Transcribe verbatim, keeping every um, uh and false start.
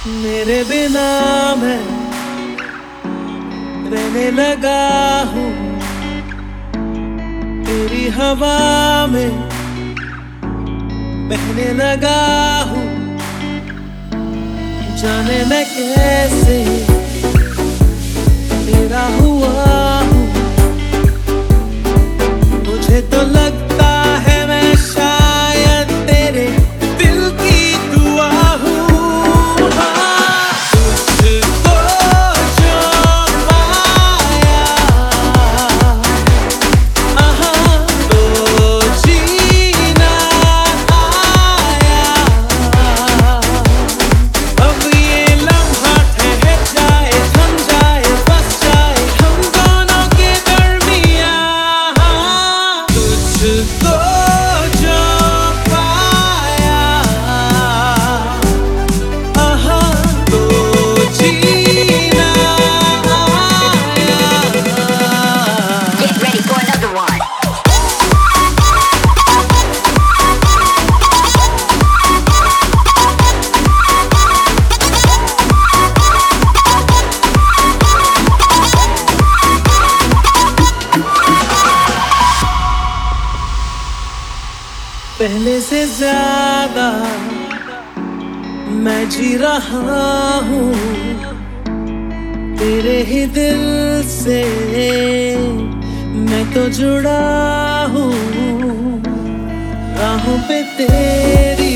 मेरे बिना मैं रहने लगा हूँ, तेरी हवा में बहने लगा हूँ। जाने मैं कैसे तेरा हुआ हूँ, मुझे तो लगता है मैं शायद तेरे दिल की दुआ हूँ। हाँ, तुझको जो पाया, आहा, तो जीना आया। अब ये लम्हा ठहर जाए, थम जाए, बस जाए हम दोनों के दरमियाँ। तुझको जो पाया, आहा, तो जीना आया। Get ready for another one. पहले से ज्यादा मैं जी रहा हूँ, तेरे ही दिल से मैं तो जुड़ा हूँ। राहों पे तेरी